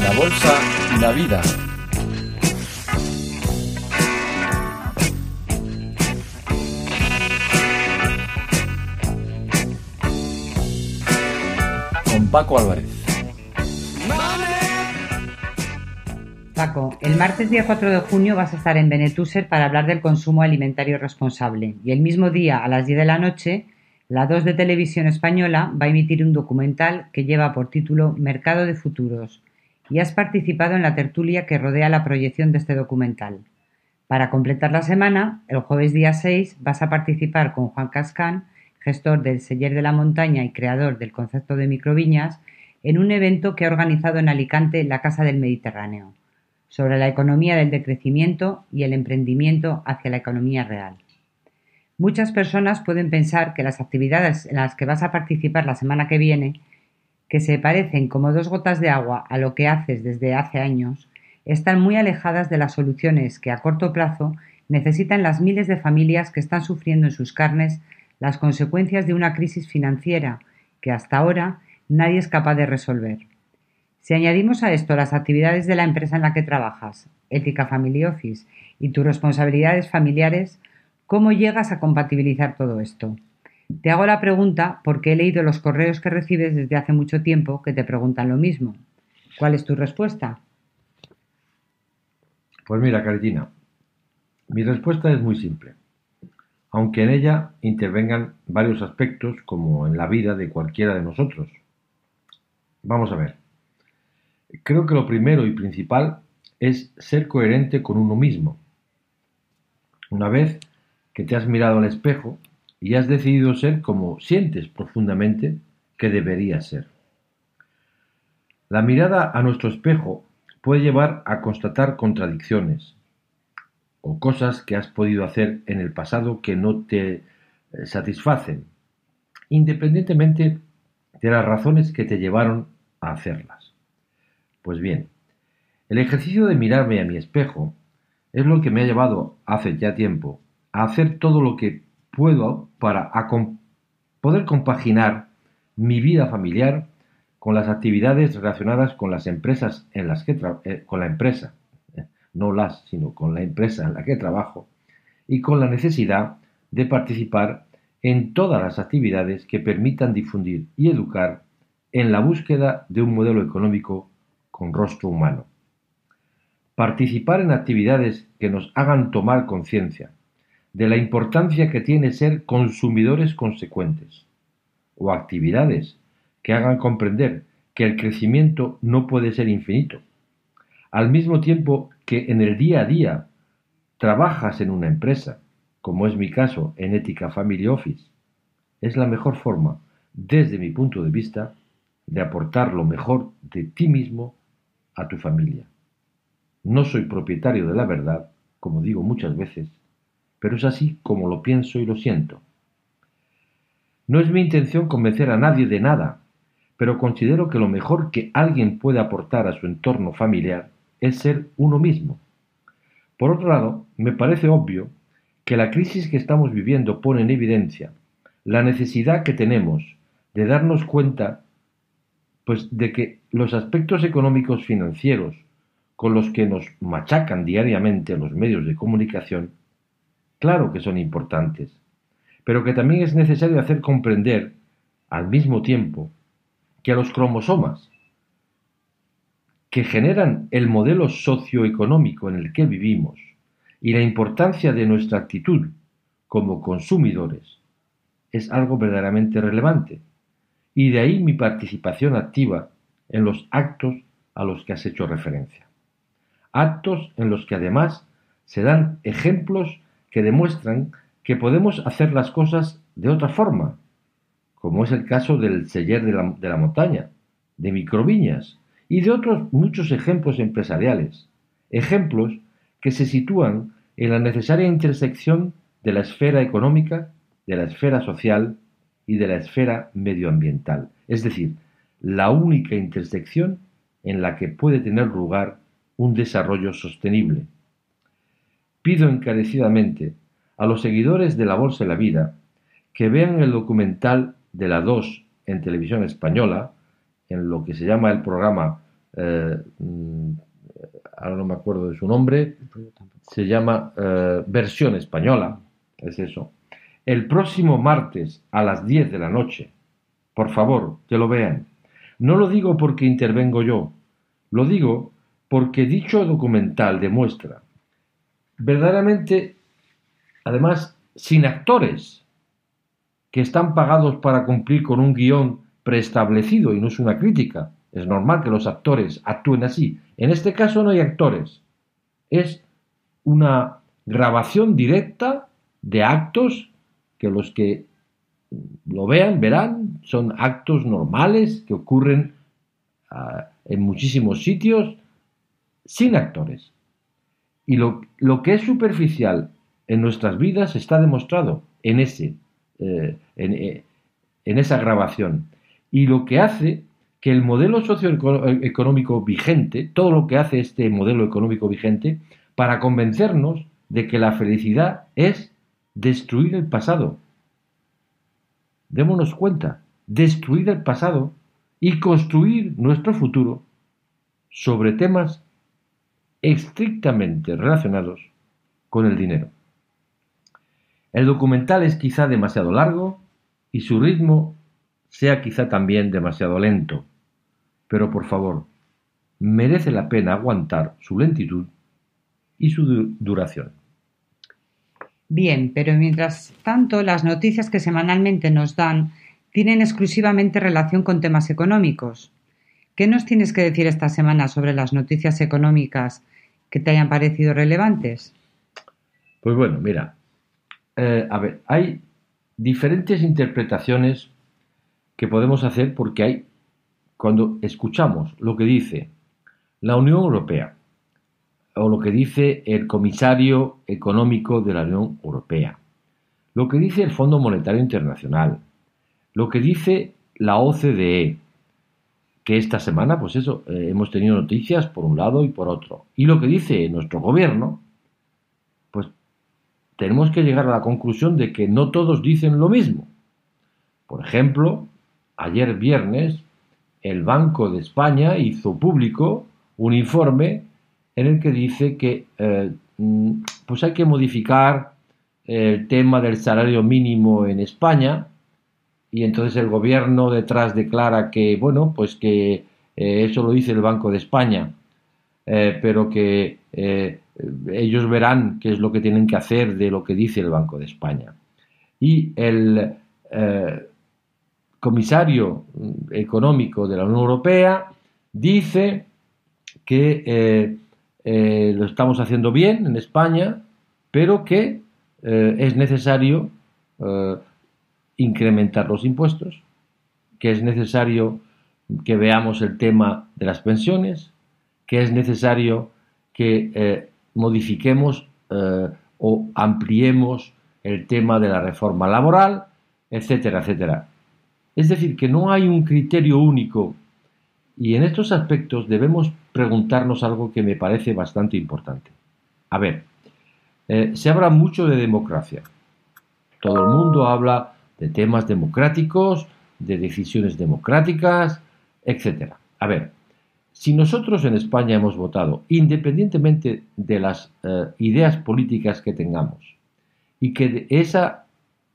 La bolsa y la vida. Con Paco Álvarez. Paco, el martes día 4 de junio vas a estar en Benetúser para hablar del consumo alimentario responsable y el mismo día a las 10 de la noche la 2 de Televisión Española va a emitir un documental que lleva por título Mercado de Futuros y has participado en la tertulia que rodea la proyección de este documental. Para completar la semana, el jueves día 6 vas a participar con Juan Cascán, gestor del Celler de la Montaña y creador del concepto de microviñas, en un evento que ha organizado en Alicante la Casa del Mediterráneo, sobre la economía del decrecimiento y el emprendimiento hacia la economía real. Muchas personas pueden pensar que las actividades en las que vas a participar la semana que viene, que se parecen como dos gotas de agua a lo que haces desde hace años, están muy alejadas de las soluciones que a corto plazo necesitan las miles de familias que están sufriendo en sus carnes las consecuencias de una crisis financiera que hasta ahora nadie es capaz de resolver. Si añadimos a esto las actividades de la empresa en la que trabajas, Ética Family Office, y tus responsabilidades familiares, ¿cómo llegas a compatibilizar todo esto? Te hago la pregunta porque he leído los correos que recibes desde hace mucho tiempo que te preguntan lo mismo. ¿Cuál es tu respuesta? Pues mira, Caritina, mi respuesta es muy simple, aunque en ella intervengan varios aspectos como en la vida de cualquiera de nosotros. Vamos a ver. Creo que lo primero y principal es ser coherente con uno mismo. Una vez que te has mirado al espejo y has decidido ser como sientes profundamente que deberías ser. La mirada a nuestro espejo puede llevar a constatar contradicciones o cosas que has podido hacer en el pasado que no te satisfacen, independientemente de las razones que te llevaron a hacerlas. Pues bien, el ejercicio de mirarme a mi espejo es lo que me ha llevado hace ya tiempo a hacer todo lo que puedo para poder compaginar mi vida familiar con las actividades relacionadas con las empresas en las que con la empresa, no las, sino con la empresa en la que trabajo, y con la necesidad de participar en todas las actividades que permitan difundir y educar en la búsqueda de un modelo económico con rostro humano. Participar en actividades que nos hagan tomar conciencia de la importancia que tiene ser consumidores consecuentes, o actividades que hagan comprender que el crecimiento no puede ser infinito, al mismo tiempo que en el día a día trabajas en una empresa, como es mi caso en Ética Family Office, es la mejor forma, desde mi punto de vista, de aportar lo mejor de ti mismo a tu familia. No soy propietario de la verdad, como digo muchas veces, pero es así como lo pienso y lo siento. No es mi intención convencer a nadie de nada, pero considero que lo mejor que alguien puede aportar a su entorno familiar es ser uno mismo. Por otro lado, me parece obvio que la crisis que estamos viviendo pone en evidencia la necesidad que tenemos de darnos cuenta de que los aspectos económicos financieros con los que nos machacan diariamente los medios de comunicación, claro que son importantes, pero que también es necesario hacer comprender, al mismo tiempo, que a los cromosomas que generan el modelo socioeconómico en el que vivimos y la importancia de nuestra actitud como consumidores es algo verdaderamente relevante, y de ahí mi participación activa en los actos a los que has hecho referencia. Actos en los que además se dan ejemplos que demuestran que podemos hacer las cosas de otra forma, como es el caso del Celler de la Montaña, de Microviñas y de otros muchos ejemplos empresariales, ejemplos que se sitúan en la necesaria intersección de la esfera económica, de la esfera social y de la esfera medioambiental, es decir, la única intersección en la que puede tener lugar un desarrollo sostenible. Pido encarecidamente a los seguidores de La Bolsa y la Vida que vean el documental de la 2 en Televisión Española, en lo que se llama el programa ahora no me acuerdo de su nombre, se llama Versión Española, es eso. El próximo martes a las 10 de la noche, por favor, que lo vean. No lo digo porque intervengo yo, lo digo porque dicho documental demuestra verdaderamente, además, sin actores que están pagados para cumplir con un guión preestablecido, y no es una crítica, es normal que los actores actúen así. En este caso no hay actores, es una grabación directa de actos que los que lo vean, verán, son actos normales que ocurren en muchísimos sitios sin actores. Y lo que es superficial en nuestras vidas está demostrado en esa grabación. Y lo que hace que el modelo socioeconómico vigente, todo lo que hace este modelo económico vigente, para convencernos de que la felicidad es destruir el pasado. Démonos cuenta, destruir el pasado y construir nuestro futuro sobre temas estrictamente relacionados con el dinero. El documental es quizá demasiado largo y su ritmo sea quizá también demasiado lento, pero por favor, merece la pena aguantar su lentitud y su duración. Bien, pero mientras tanto, las noticias que semanalmente nos dan tienen exclusivamente relación con temas económicos. ¿Qué nos tienes que decir esta semana sobre las noticias económicas que te hayan parecido relevantes? Pues bueno, mira, hay diferentes interpretaciones que podemos hacer porque cuando escuchamos lo que dice la Unión Europea o lo que dice el comisario económico de la Unión Europea, lo que dice el Fondo Monetario Internacional, lo que dice la OCDE, que esta semana, pues eso, hemos tenido noticias por un lado y por otro, y lo que dice nuestro gobierno, pues tenemos que llegar a la conclusión de que no todos dicen lo mismo. Por ejemplo, ayer viernes, el Banco de España hizo público un informe en el que dice que pues hay que modificar el tema del salario mínimo en España, y entonces el gobierno detrás declara que, bueno, pues que eso lo dice el Banco de España, pero que ellos verán qué es lo que tienen que hacer de lo que dice el Banco de España. Y el comisario económico de la Unión Europea dice que lo estamos haciendo bien en España, pero que es necesario incrementar los impuestos, que es necesario que veamos el tema de las pensiones, que es necesario que modifiquemos o ampliemos el tema de la reforma laboral, etcétera, etcétera. Es decir, que no hay un criterio único, y en estos aspectos debemos preguntarnos algo que me parece bastante importante. A ver, se habla mucho de democracia. Todo el mundo habla de temas democráticos, de decisiones democráticas, etcétera. A ver, si nosotros en España hemos votado, independientemente de las ideas políticas que tengamos, y que de esa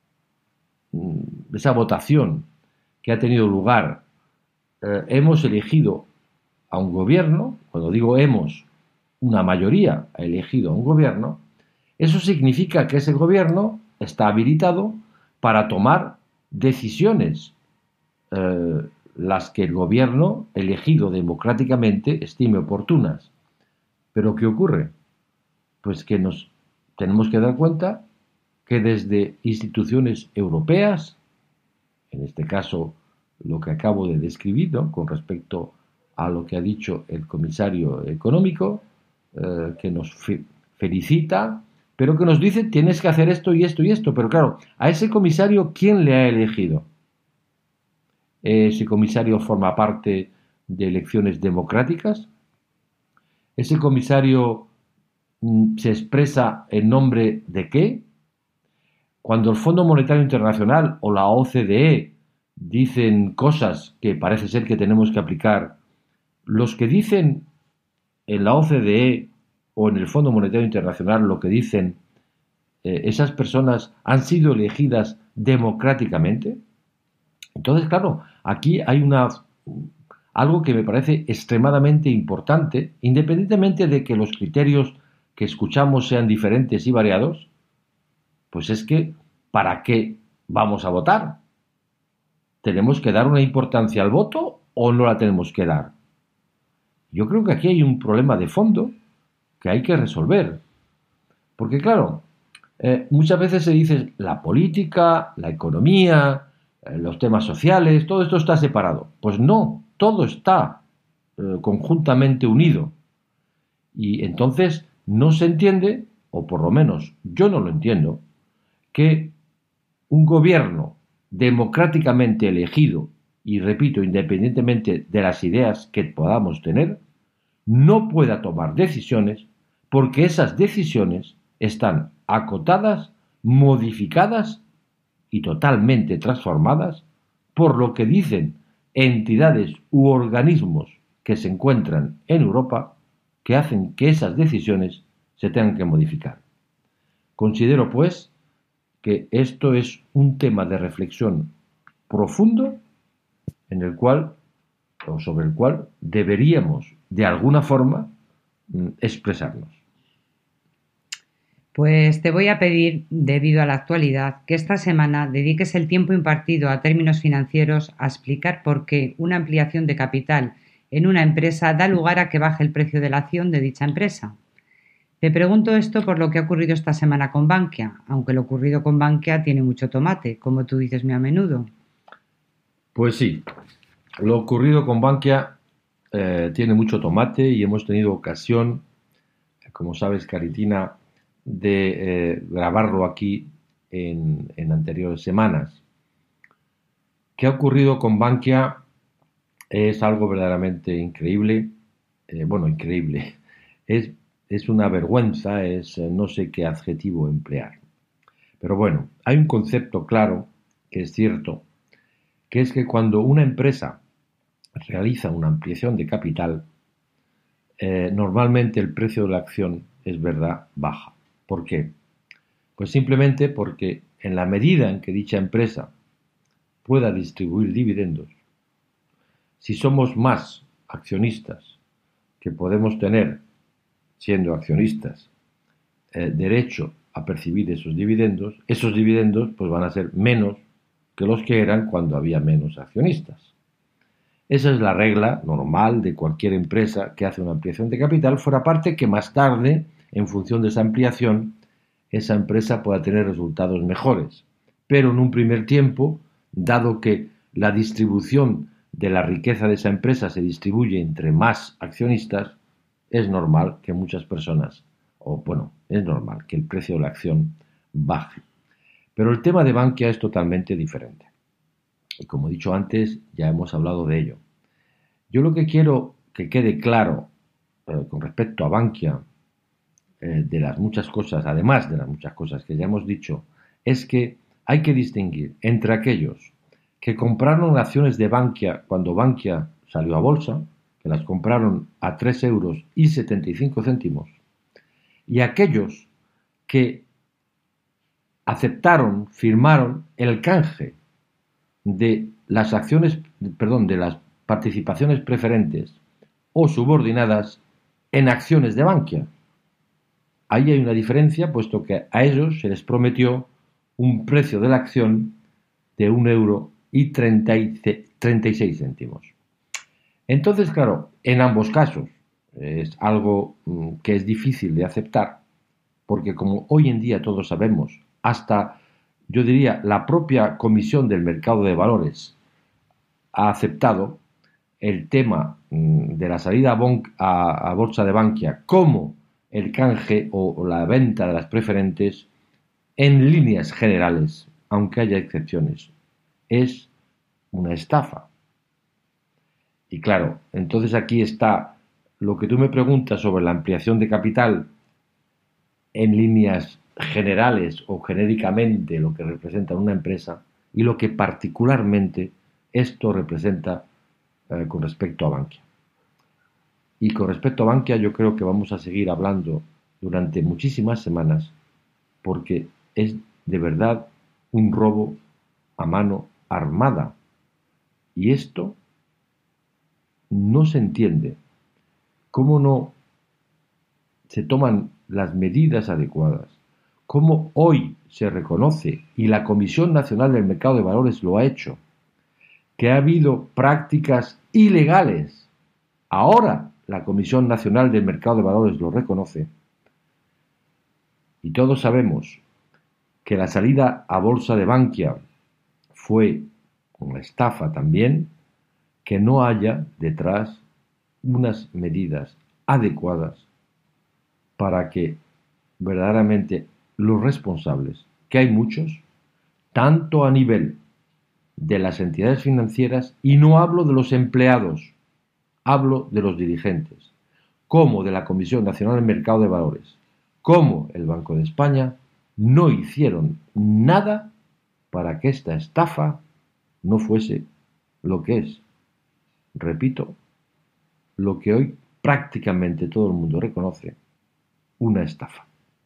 votación que ha tenido lugar hemos elegido a un gobierno, cuando digo hemos, una mayoría ha elegido a un gobierno, eso significa que ese gobierno está habilitado para tomar decisiones, las que el gobierno elegido democráticamente estime oportunas. ¿Pero qué ocurre? Pues que nos tenemos que dar cuenta que desde instituciones europeas, en este caso lo que acabo de describir, ¿no?, con respecto a lo que ha dicho el comisario económico, que nos felicita, pero que nos dice tienes que hacer esto y esto y esto. Pero claro, a ese comisario, ¿quién le ha elegido? ¿Ese comisario forma parte de elecciones democráticas? ¿Ese comisario se expresa en nombre de qué? Cuando el Fondo Monetario Internacional o la OCDE dicen cosas que parece ser que tenemos que aplicar los que dicen en la OCDE o en el Fondo Monetario Internacional lo que dicen, esas personas han sido elegidas democráticamente. Entonces, claro, aquí hay algo que me parece extremadamente importante, independientemente de que los criterios que escuchamos sean diferentes y variados, pues es que ¿para qué vamos a votar? ¿Tenemos que dar una importancia al voto o no la tenemos que dar? Yo creo que aquí hay un problema de fondo que hay que resolver. Porque claro, muchas veces se dice la política, la economía, los temas sociales, todo esto está separado. Pues no, todo está conjuntamente unido. Y entonces no se entiende, o por lo menos yo no lo entiendo, que un gobierno democráticamente elegido, y repito, independientemente de las ideas que podamos tener, no pueda tomar decisiones porque esas decisiones están acotadas, modificadas y totalmente transformadas por lo que dicen entidades u organismos que se encuentran en Europa que hacen que esas decisiones se tengan que modificar. Considero, pues, que esto es un tema de reflexión profundo en el cual, o sobre el cual, deberíamos, de alguna forma, expresarnos. Pues te voy a pedir, debido a la actualidad, que esta semana dediques el tiempo impartido a términos financieros a explicar por qué una ampliación de capital en una empresa da lugar a que baje el precio de la acción de dicha empresa. Te pregunto esto por lo que ha ocurrido esta semana con Bankia, aunque lo ocurrido con Bankia tiene mucho tomate, como tú dices muy a menudo. Pues sí, lo ocurrido con Bankia tiene mucho tomate y hemos tenido ocasión, como sabes, Caritina, de grabarlo aquí en anteriores semanas. ¿Qué ha ocurrido con Bankia? Es algo verdaderamente increíble. Increíble. Es una vergüenza, no sé qué adjetivo emplear. Pero bueno, hay un concepto claro que es cierto, que es que cuando una empresa realiza una ampliación de capital, normalmente el precio de la acción, es verdad, baja. ¿Por qué? Pues simplemente porque en la medida en que dicha empresa pueda distribuir dividendos, si somos más accionistas que podemos tener, siendo accionistas, derecho a percibir esos dividendos pues van a ser menos que los que eran cuando había menos accionistas. Esa es la regla normal de cualquier empresa que hace una ampliación de capital, fuera parte que más tarde, en función de esa ampliación, esa empresa pueda tener resultados mejores. Pero en un primer tiempo, dado que la distribución de la riqueza de esa empresa se distribuye entre más accionistas, es normal que muchas personas, es normal que el precio de la acción baje. Pero el tema de Bankia es totalmente diferente. Y como he dicho antes, ya hemos hablado de ello. Yo lo que quiero que quede claro con respecto a Bankia, de las muchas cosas, además de las muchas cosas que ya hemos dicho, es que hay que distinguir entre aquellos que compraron acciones de Bankia cuando Bankia salió a bolsa, que las compraron a 3,75 €, y aquellos que aceptaron, firmaron el canje de las de las participaciones preferentes o subordinadas en acciones de Bankia. Ahí hay una diferencia, puesto que a ellos se les prometió un precio de la acción de 1,36 €. Entonces, claro, en ambos casos es algo que es difícil de aceptar, porque como hoy en día todos sabemos, hasta, yo diría, la propia Comisión del Mercado de Valores ha aceptado el tema de la salida a bolsa de Bankia como el canje o la venta de las preferentes en líneas generales, aunque haya excepciones. Es una estafa. Y claro, entonces aquí está lo que tú me preguntas sobre la ampliación de capital en líneas generales o genéricamente lo que representa una empresa y lo que particularmente esto representa con respecto a Bankia. Y con respecto a Bankia, yo creo que vamos a seguir hablando durante muchísimas semanas, porque es de verdad un robo a mano armada. Y esto no se entiende. ¿Cómo no se toman las medidas adecuadas? ¿Cómo hoy se reconoce, y la Comisión Nacional del Mercado de Valores lo ha hecho, que ha habido prácticas ilegales? Ahora la Comisión Nacional del Mercado de Valores lo reconoce. Y todos sabemos que la salida a bolsa de Bankia fue una estafa también, que no haya detrás unas medidas adecuadas para que verdaderamente los responsables, que hay muchos, tanto a nivel de las entidades financieras, y no hablo de los empleados, hablo de los dirigentes, como de la Comisión Nacional del Mercado de Valores, como el Banco de España, no hicieron nada para que esta estafa no fuese lo que es. Repito, lo que hoy prácticamente todo el mundo reconoce, una estafa.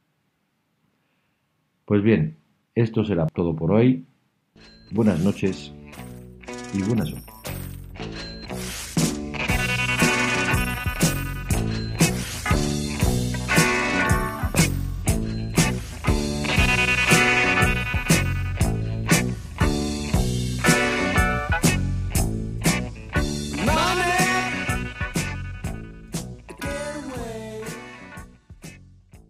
Pues bien, esto será todo por hoy. Buenas noches y buena suerte.